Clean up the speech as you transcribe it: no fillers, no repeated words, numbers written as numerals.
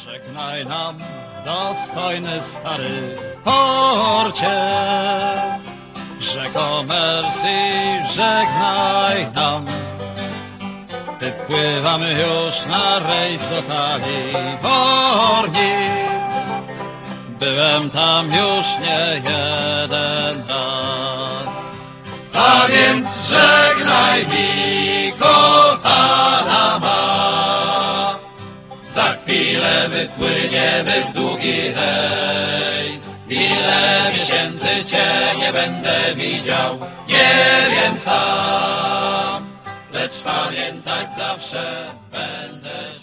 Żegnaj nam, dostojny stary porcie, rzeko Mersey, żegnaj nam. Wypływamy już na rejs do Kalifornii. Byłem tam już nie jeden raz. A więc żegnaj mi, kochana ma. Za chwilę wypłyniemy w długi rejs. Ile miesięcy cię nie będę widział, nie wiem sam. Lecz pamiętać zawsze będę.